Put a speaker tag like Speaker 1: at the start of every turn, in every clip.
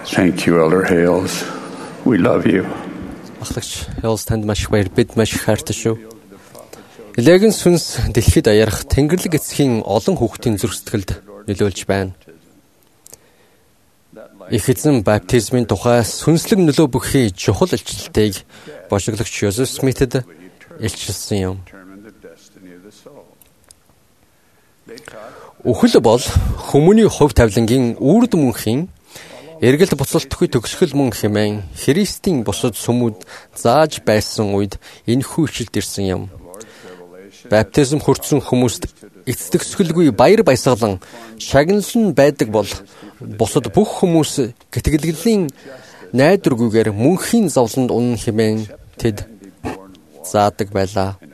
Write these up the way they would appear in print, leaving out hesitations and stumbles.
Speaker 1: Thank you, Elder Hales. We love you.
Speaker 2: Ахлагч Hales танд маш их баяр. Бид маш их хайртай шүү. Илээгийн сүнс дэлхийд аярах Тэнгэрлэг эцгийн олон хүүхдийн зүрх сэтгэлд нөлөөлж байна. Их эзэн баптизмын тухай сүнслэг нөлөө бүхий чухал илчлэлтийг бошиглогч Йозеф Смитэд илчилсэн юм. Үхэл бол хүмүүний хувь тавилангийн үрд мөнхийн эргэлт буцалтгүй төгсгөл мөн хэмээн Христийн бусад сүмүүд зааж байсан үед энэхүү ишлэлд ирсэн юм. Баптизм хүртсэн хүмүүст эцэгсгэлгүй баяр баясгалан шагналан байдаг бол бусад бүх хүмүүс гэтгэлгэлийн найдваргүйгээр мөнхийн зовлонд унах хэмээн тэд заадаг байлаа.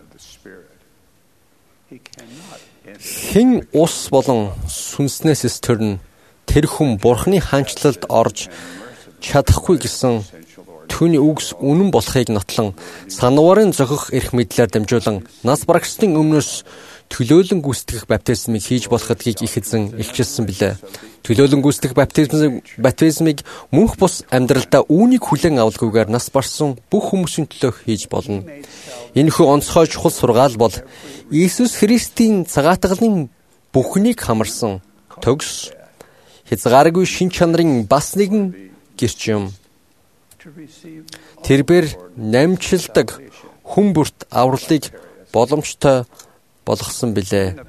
Speaker 2: Хэн ус болон сүнснээс төрн тэр хүн Бурхны хаанчлалд орж чадахгүй гэсэн түүний үгс үнэн болохыг нотлон санаварын зохих эрх мэдлээр дамжуулан нас барагчдын өмнөөс төлөөлөн гүйцэтгэх баптизмыг хийж болох гэдгийг их эзэн илчилсэн билээ. Төлөөлөн гүйцэтгэх баптизмыг мөнх бус амьдралдаа үүнийг хүлээн авалгүйгээр нас барсан бүх хүмүүсийн төлөө хийж болно. Энэхүү онцгой чухал сургаал бол Иесус Христийн цагаатгалын бүхнийг хамарсан төгс хязгааргүй шин чанарын бас нэгэн гэрч юм. Тэрбээр намжилдаг хүн бүрт авралыг боломжтой болгосон билээ.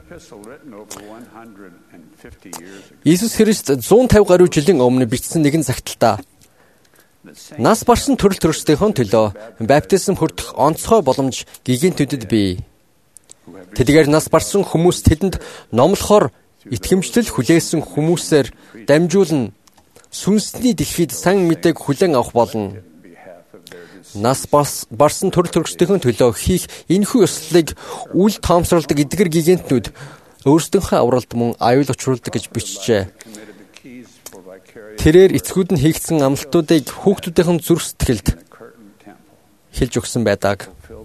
Speaker 2: Иесус Христ 150 гаруй жилийн өмнө бичсэн нэгэн загталтаа нас барсан төрөл төрөстийнхөө төлөө баптизм хүртэх онцгой боломж гигантүдэд бий. Тэдгээр нас барсан хүмүүс тэдэнд номлохоор итгэмжлэл хүлээсэн хүмүүсээр дамжуулан сүнсний дэлхийд сан мэдээг хүлээн авах болно. Нас барсан төрөл төрөстийнхөө төлөө хийх энэхүү ёслолыг үл тоомсруулдаг эдгэр гигантнүүд өөрсдийнхөө авралд мөн аюул учруулдаг гэж бичжээ. Тэрээр эцгүүд нь хийгдсэн амлалтуудыг хүүхдүүдийн зүрх сэтгэлд хэлж өгсөн байдаг.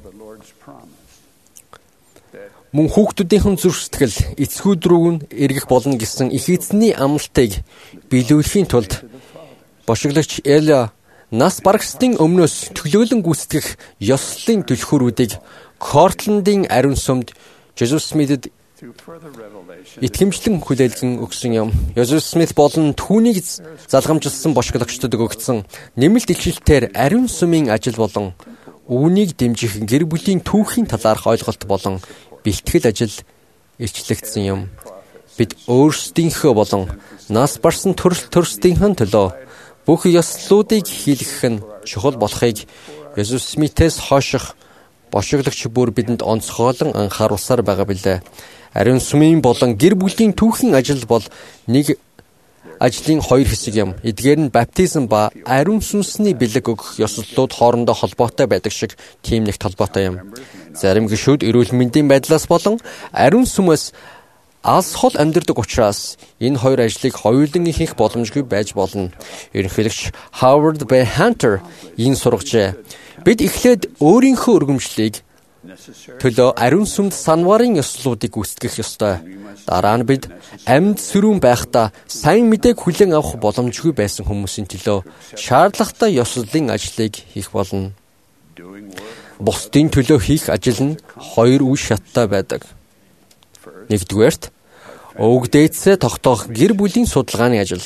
Speaker 2: Мөн хүүхдүүдийн зүрх сэтгэл эцгүүд рүү нь эргэх болно гэсэн их эзний амлалтыг биелүүлэхийн тулд бошиглогч Эля нас барагчдын өмнөөс төлөөлөн гүйцэтгэх ёслолын түлхүүрүүдийг Кортландын ариун сүмд Жозеф Смитэд итгэмжлэн хүлээлгэн өгсөн юм. Йозеф Смит болон түүнийг залгамжилсан бошиглогчдод өгөгдсөн нэмэлт илчилтээр ариун сүмийн ажил болон үүнийг дэмжих гэр бүлийн түүхийн талаарх ойлголт болон бэлтгэл ажил илчлэгдсэн юм. Бид өөрсдийнхөө болон нас барсан төрөл төрөстийнхөө төлөө бүх ёслолуудыг хийлгэх нь чухал болохыг Йозеф Смитээс хойших бошиглогч бүр бидэнд онцгойлон анхааруулсаар байгаа билээ. Ариун сүмийн болон гэр бүлийн түүхийн ажил бол нэг ажлын хоёр хэсэг юм. Эдгээр нь баптизм ба ариун сүнсний бэлэг өгөх ёслолууд хоорондоо холбоотой байдаг шиг тийм нэг толгойтой юм. Зарим гишүүд эрүүл мэндийн байдлаас болон ариун сүмээс алс хол амьдардаг учраас энэ хоёр ажлыг хоёулан хийх боломжгүй байж болно. Ерөнхийлөгч Howard B. Hunter ийм сургажээ. Бид эхлээд өөрийнхөө өргөмжлөлийг төлөө ариун сүмд санварын ёслолуудыг гүйцэтгэх ёстой. Дараа нь бид амьд сэрүүн байхдаа сайн мэдээг хүлээн авах боломжгүй байсан хүмүүсийн төлөө шаардлагатай ёслолын ажлыг хийх болно. Бусдын төлөө хийх ажил нь хоёр үе шаттай байдаг. Нэгдүгээрт өвөг дээдсээ тогтоох гэр бүлийн судалгааны ажил.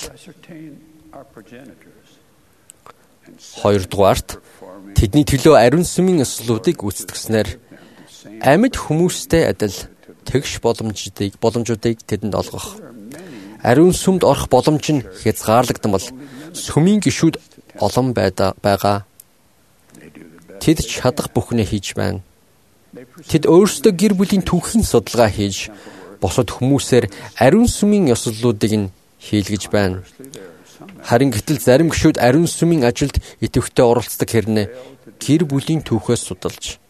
Speaker 2: Хоёрдугаарт тэдний төлөө ариун сүмийн ёслолуудыг гүйцэтгснээр амьд хүмүүстэй адил тэгш боломжуудыг тэдэнд олгох. Ариун сүмд орох боломж нь хязгаарлагдсан бол сүмийн гишүүд олон байгаа. Тэд чадах бүхнээ хийж байна. Тэд өөрсдөө гэр бүлийн түүхийн судалгаа хийж босод хүмүүсээр ариун сүмийн ёслолуудыг нь хийлгэж байна. Харин гэтэл зарим гишүүд ариун сүмийн ажилд идэвхтэй оролцдог хэрнээ гэр бүлийн түүхээс судалж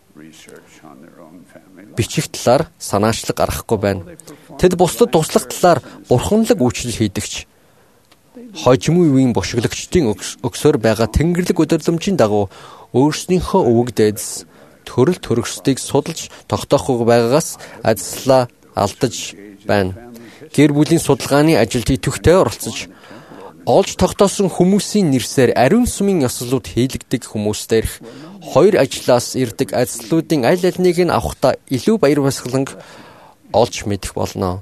Speaker 2: бичих талаар санаачлаг гаргахгүй байна. Тэд бусдад туслах талаар бурханлаг үйлчлэл хийдэгч хожимын үеийн бошиглогчдын өгсөөр байгаа Тэнгэрлэг удирдламжийн дагуу өөрснийхөө өвөг дээдс төрөл төрөстийг судалж тогтоохгүй байгаагаас ажиллаа алдаж байна. Гэр бүлийн судалгааны ажилд идэвхтэй оролцож Олж тогтоосон хүмүүсийн нэрсээр ариун сүмийн ёслолууд хийлэгдэх хүмүүстэрх хоёр ажлаас ирдэг ажлуудын аль алиныг нь авахдаа илүү баяр баясгаланг олж мэдэх болно.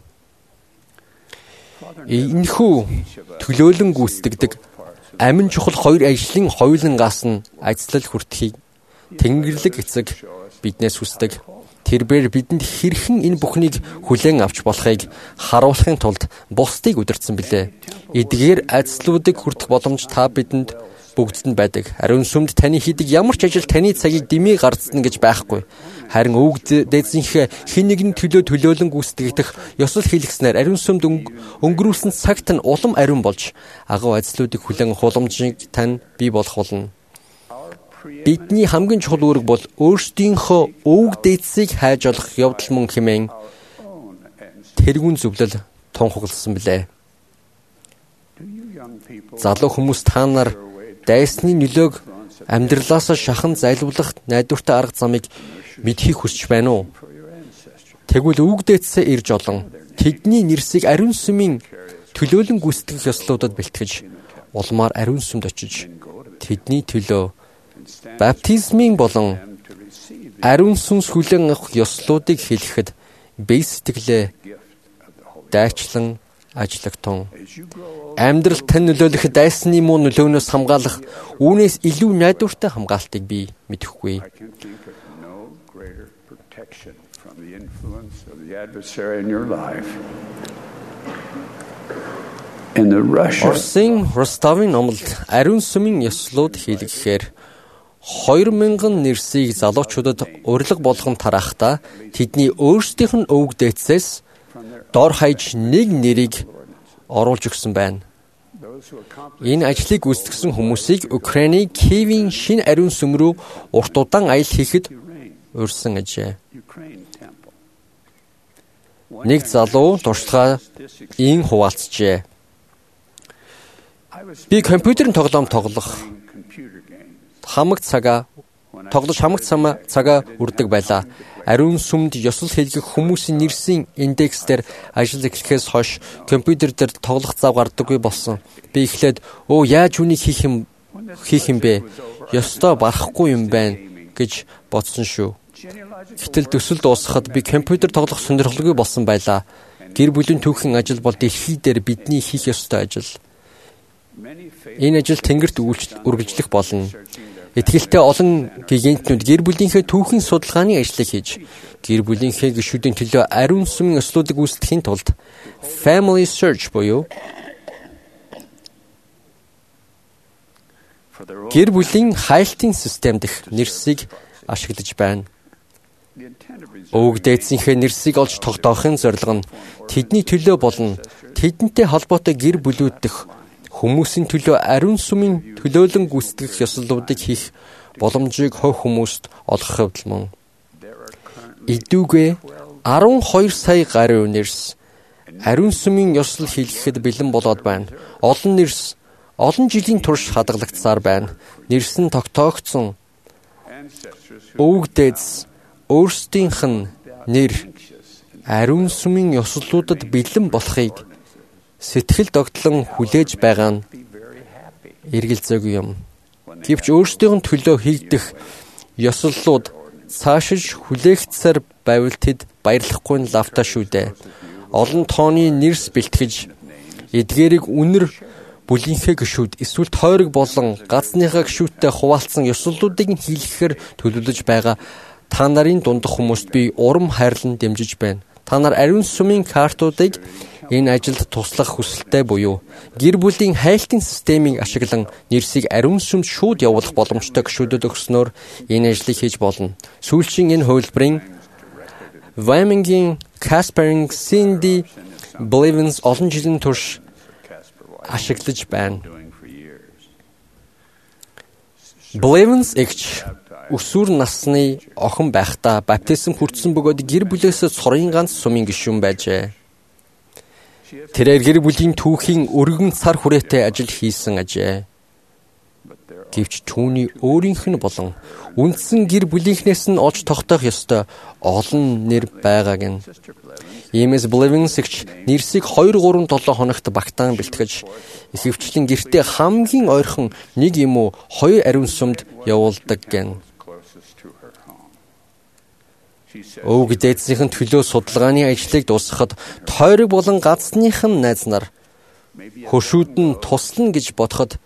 Speaker 2: Энэхүү төлөөлөн гүйцэтгэдэг амин чухал хоёр ажлын хоёулангаас нь ажил хүртэхийг Тэнгэрлэг эцэг биднээс хүсдэг. Тэрээр бидэнд хэрхэн энэ бүхнийг хүлээн авч болохыг харуулахын тулд бусдыг удирдсан билээ. Эдгээр ажлуудыг хүртэх боломж та бидэнд бүгдэд нь байдаг. Ариун сүмд таны хийдэг ямар ч ажил таны цагийг дэмий гарцдана гэж байхгүй. Харин өвөг дээдсийнхээ хэн нэгэн төлөөлөн гүйцэтгэх ёсол хийлгэснээр ариун сүмд өнгөрүүлсэн цагт нь улам ариун болж агуу ажлуудыг хүлээн авах боломжийг тань бий болох болно. Бидний хамгийн чухал үүрэг бол өөрсдийнхөө өвөг дээдсийг хайж олох явдал мөн хэмээн тэрүүн зөвлөл тунхагласан билээ. Залуу хүмүүс та нар дайсны нөлөөг амьдралаасаа шахан зайлуулах найдвартай арга замыг мэдхийг хүсч байна уу? Тэгвэл өвөг дээдсээ ирж олон тэдний нэрсийг ариун сүмийн төлөөлөн гүйцэтгэх ёслуудад бэлтгэж улмаар ариун сүмд очиж тэдний төлөө баптизмын болон ариун сүнс хүлээн авах ёслуудыг хэлэхэд бие сэтгэлээ дайчлан ажлагтун. Амьдрал тань нөлөөлөх дайсны муу нөлөөнөөс хамгаалах үүнээс илүү найдвартай хамгаалтыг би мэдэхгүй. Орсын Ростовын номлолд ариун сүмийн ёслууд хийлгэхээр 2000 нэрсийг залуучуудад урилга болгон тарахдаа тэдний өөрсдийнх нь өвөг дээдсээс дор хаяж нэг нэрийг оруулж өгсөн байна. Энэ ажлыг гүйцэтгсэн хүмүүсийг Украиний Киевийн шинэ ариун сүм рүү урт удаан аялал хийхэд урьсан ажээ. Нэг залуу туршлагаа ийн хуваалцжээ. Би компьютерийн тоглоом тоглож хамаг цагаа үрдэг байлаа. Ариун сүмд ёсол хийлгэх хүмүүсийн нэрсийн индекс дээр ажил эхлэхээс хойш компьютер дээр тоглох зав гардаггүй болсон. Би эхлээд яаж үнийг хийх юм бэ? Ёстой барахгүй юм байна гэж бодсон шүү. Гэтэл төсөл дуусахад би компьютер тоглох сонирхолгүй болсон байлаа. Гэр бүлийн түүхийн ажил бол дэлхий дээр бидний хийх ёстой ажил. Энэ ажил Тэнгэрт үргэлжлэх болно. Итгэлтэй олон гигантнууд гэр бүлийнхээ түүхийн судалгааны ажлыг хийж, гэр бүлийнхээ гишүүдийн төлөө ариун сүмийн ёслуудыг үүсгэхийн тулд Family Search буюу гэр бүлийн хайлтын систем дэх нэрсийг ашиглаж байна. Өвөг дээдсийнхээ нэрсийг олж тогтоохын зорилго нь тэдний төлөө болон тэдэнтэй холбоотой гэр бүлүүд дэх хүмүүсийн төлөө ариун сүмийн төлөөлөн гүйцэтгэх ёслолуудыг хийх боломжийг хувь хүмүүст олгох явдал мөн. Идүүгээ 12 сая гаруй нэрс ариун сүмийн ёслол хийлгэхэд бэлэн болоод байна. Олон нэрс олон жилийн турш хадгалагдсаар байна. Нэрс нь тогтоогдсон. Өвөг дээдс өөрсдийнх нь нэр ариун сүмийн ёслолуудад бэлэн болохыг сэтгэл догтлон хүлээж байгаа нь эргэлзээгүй юм. Гэвч өөрсдийн төлөө хийгдэх ёслолууд цаашиж хүлээгдсээр байвал тэд баярлахгүй нь лавтаа шүү дээ. Олон тооны нэрс бэлтгэж эдгээрийг үнэр бүлийнхээ гишүүд эсвэл тойрог болон газныхаа гишүүдтэй хуваалцсан ёслолуудыг хийлгэхээр төлөвлөж байгаа та нарын дундах хүмүүст би урам хайрлан дэмжиж байна. Та нар ариун сүмийн картуудыг энэ ажилд туслах хүсэлтэй буюу гэр бүлийн хайлтын системийг ашиглан нэрсийг ариун сүмд шууд явуулах боломжтой гишүүдэд өгснөөр энэ ажлыг хийж болно. Сүүлчийн энэ хувилбарыг Ваймингийн Касперинг Синди Блевенс олон жилийн турш ашиглаж байна. Блевенс эгч өсвөр насны охин байхдаа баптизм хүртсэн бөгөөд гэр бүлээс цорын ганц сумын гишүүн байжээ. Тэрээр гэр бүлийн түүхийн өргөн цар хүрээтэй ажил хийсэн ажээ. Гэвч түүний өөрийнх нь болон үндсэн гэр бүлийнхнээс нь олж тогтоох ёстой олон нэр байгааг нь. Иймээс Blevins-эгч нэрсийг 2-3-7 хоногт багтаан бэлтгэж ихэвчлэн гэртээ хамгийн ойрхон 1 юм уу 2 ариун сүмд явуулдаг гэн. Өвөг дээдсийнхэн төлөө судалгааны ажлыг дуусгахад тойрог болон газсныхан найз нар хөшүүд нь туслана гэж бодоход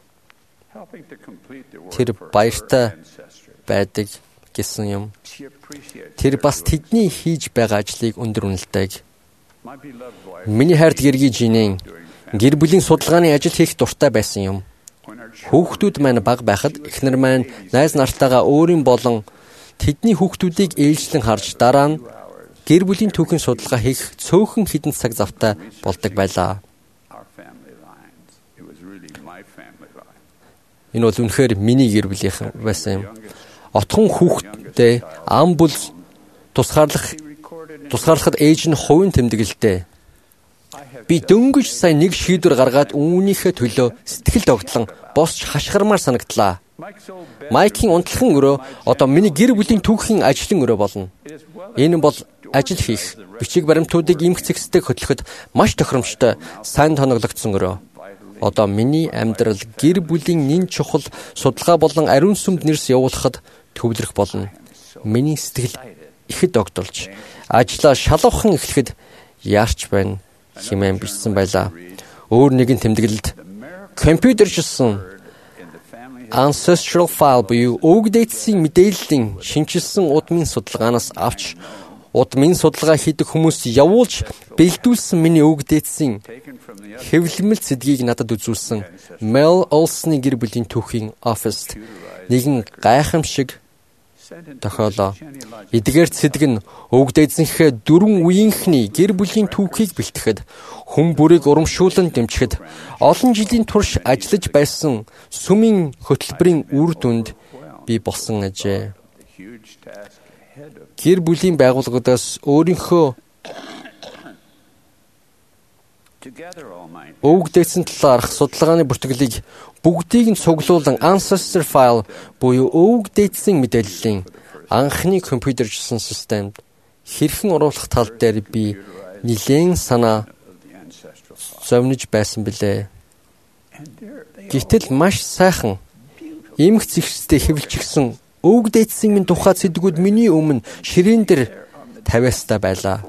Speaker 2: тэр баяртай байдаг гэсэн юм. Тэр бас тэдний хийж байгаа ажлыг өндөр үнэлдэг. Миний хайрт гэргийн жинэн гэр бүлийн судалгааны ажил хийх дуртай байсан юм. Хүүхдүүд маань бага байхад эхнэр маань найз нартайгаа өөрийн болон тэдний хүүхдүүдийг ээлжлэн харж дараа нь гэр бүлийн түүхийн судалгаа хийх цөөхөн хідэн цаг завтай болдог байлаа. Энэ бол үнэхээр миний гэр бүлийнхэн байсан юм. Отхон хүүхдээ ам бүл тусгаарлахад ээж нь хувийн тэмдэглэлтэй. Би дөнгөж сая нэг шийдвэр гаргаад үүнийхээ төлөө сэтгэл догтлон босч хашгирмаар санагдлаа. Майкийн унтлахын өрөө одоо миний гэр бүлийн түүхийн ажлын өрөө болно. Энэ бол ажил хийх, бичиг баримтуудыг эмх зэгсдэг хөтлөхөд маш тохиромжтой сайн тоноглогдсон өрөө. Одоо миний амьдрал гэр бүлийн нэн чухал судалгаа болон ариун сүмд нэрс явуулахад төвлөрөх болно. Миний сэтгэл ихэд огдолж, ажлаа шалуухан эхлэхэд яарч байна хэмээн бичсэн байлаа. Өөр нэгэн тэмдэглэлд компьютерчилсан Ancestral File буюу өвөг дээдсийн мэдээллийн шинжилсэн удмын судалгаанаас авч удмын судалгаа хийдэг хүмүүс явуулж бэлдүүлсэн миний өвөг дээдсийн хэвлэмэл цэдгийг надад үзүүлсэн Mel Olson-ы гэр бүлийн түүхийн оффист нэгэн гайхамшиг тохиолоо. Эдгээр цэдэг нь өвөг дээдсийнхээ 4 үеийнхний гэр бүлийн түүхийг бэлтгэхэд хүн бүрийг урамшуулан дэмжихэд олон жилийн турш ажиллаж байсан сүмийн хөтөлбөрийн үр дүнд би болсон ажээ. Гэр бүлийн байгууллагуудаас өөрийнхөө өвөг дээдсийн талаарх судалгааны бүртгэлийг бүгдийг нь цуглуулан Ancestor File буюу өвөг дээдсийн мэдээллийн анхны компьютерчилсан системд хэрхэн оруулах тал дээр би нэлээд санаа зовниж байсан билээ. Гэтэл маш сайхан эмх зэгстэй хэвлчихсэн өвөг дээдсийн минь тухай цэдгүүд миний өмнө ширээн дээр тавиастай байлаа.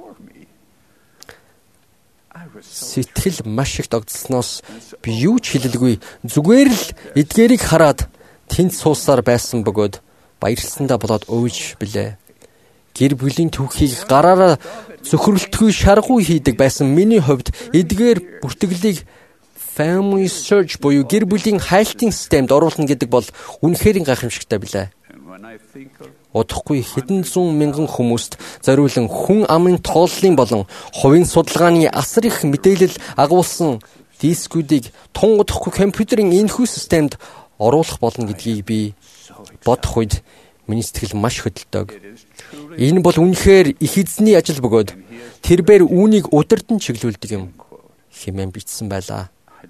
Speaker 2: Сэтгэл маш их догдсноос би юу ч хэлэлгүй зүгээр л эдгээрийг хараад тэнд суусаар байсан бөгөөд баярлсандаа болоод өвж билээ. Гэр бүлийн түүхийг гараараа зөвхөрлөлтгүй шаргуу хийдэг байсан миний хувьд эдгээр бүртгэлийг Family Search буюу гэр бүлийн хайлтын системд оруулна гэдэг бол үнэхээр гайхамшигтай билээ. Удахгүй хэдэн зуун мянган хүмүүст зориулан хүн амын тооллын болон хувийн судалгааны асар их мэдээлэл агуулсан дискүүдийг тун удахгүй компьютерийн энэхүү системд оруулах болно гэдгийг би бодох үед миний сэтгэл маш хөдөлдөг. Энэ бол үнэхээр их эзний ажил бөгөөд тэрээр үүнийг удирдан чиглүүлдэг юм хэмээн бичсэн байлаа.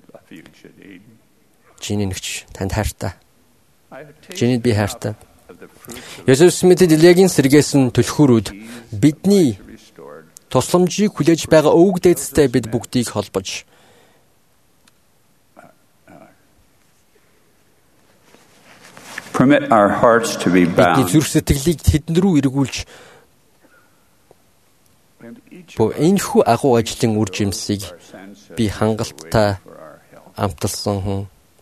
Speaker 2: Жиний нэгч танд хайртай. Жинид би хайртай. Йозеф Смитед Илиагийн сэргээс нь түлхүүрүүд бидний тусламжийг хүлээж байгаа өвөг дээдстэй бид бүгдийг холбож
Speaker 3: permit our hearts to be bound.
Speaker 2: Бидний зүрх сэтгэлийг тэдэн рүү эргүүлж энэхүү агуу ажлын үр жимсийг би хангалттай амталсан хүн.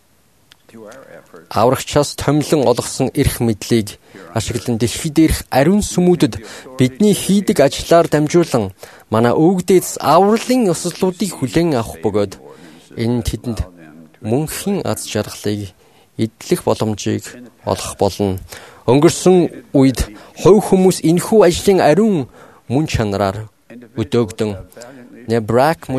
Speaker 2: Аврагчаас томилон олгосон эрх мэдлийг ашиглан дэлхий дээрх ариун сүмүүдэд бидний хийдэг ажлаар дамжуулан манай өвөг дээдс авралын ёслолуудыг хүлээн авах бөгөөд энэ тэдэнд мөнхийн аз жаргалыг эдлэх боломжийг олгох болно. Өнгөрсөн үед хувь хүмүүс энэхүү ажлын ариун мөн чанараар өдөөгдөн Nebraska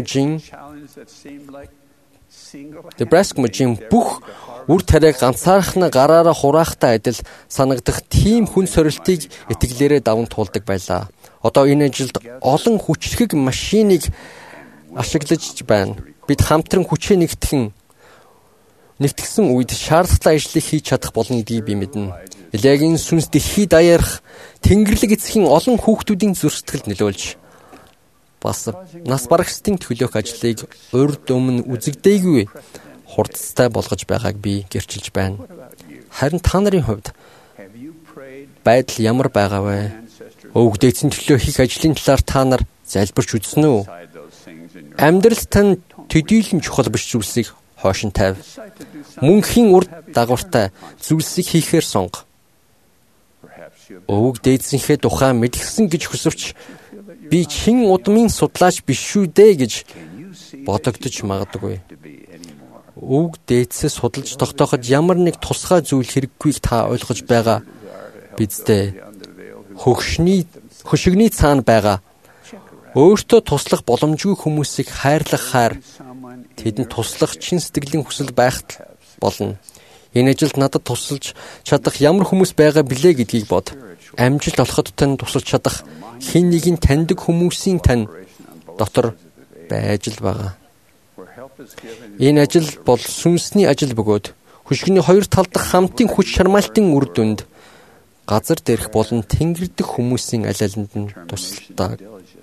Speaker 2: мужийн бүх үр тариаг ганцаархна гараараа хураахтай адил санагдах тийм хүн сорилтыг итгэлээрээ даван туулдаг байлаа. Одоо энэ ажилд олон хүчрхэг машиныг ашиглаж байна. Бид хамтран хүчээ нэгтгэн Нэвтгсэн үед шаардлагатай ажлыг хийж чадах болно гэдгийг би мэднэ. Элиагийн сүнс дэлхий даярах Тэнгэрлэг эцгийн олон хүүхдүүдийн зүрх сэтгэлд нөлөөлж бас нас барагчдын төлөөх ажлыг урд өмнө үзэгдээгүй хурдтай болгож байгааг би гэрчилж байна. Харин та нарын хувьд байдал ямар байгаа вэ? Өвгдээцэн төлөө хийх ажлын талаар та нар залбирч үзсэн үү? Амьдралд тань төдийлөн чухал биш зүйлсийг хойш нь тавь. Мөнхийн урд дагавартай зүйлсийг хийхээр сонго. Өвгдээцэнхээ тухай мэдгсэн гэж хүсвч би чин удмын судлаач биш шүү дээ гэж бодогдож магадгүй. Өвгдээцээ судалж тогтооход ямар нэг тусгай зүйл хэрэггүйг та ойлгож байгаа биз дээ. Хөшигний цаана байгаа өөртөө туслах боломжгүй хүмүүсийг хайрлахаар тэдэнд туслах чин сэтгэлийн хүсэл байхад болно. Энэ ажилд надад тусалж чадах ямар хүмүүс байгаа билээ гэдгийг бод. Амжилт олоход тань тусалж чадах хэн нэгэн таньдаг хүмүүсийн тань дотор байж л байгаа. Энэ ажил бол сүнсний ажил бөгөөд хөшгөний хоёр талдах хамтын хүч шармаалтын үр дүнд газар дээрх болон тэнгэрдэх хүмүүсийн аль алинд нь тусалдаг.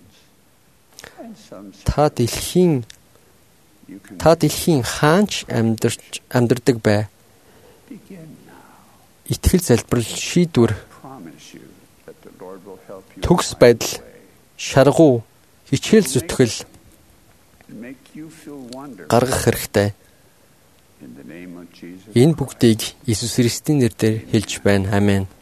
Speaker 2: Та дэлхийн хаанч амьдардаг бай. Итгэл залбирал шийдвэр төгс байдал шаргуу хичээл зүтгэл гаргах хэрэгтэй. Энэ бүгдийг Иесус Христийн нэрээр хэлж байна. Амен.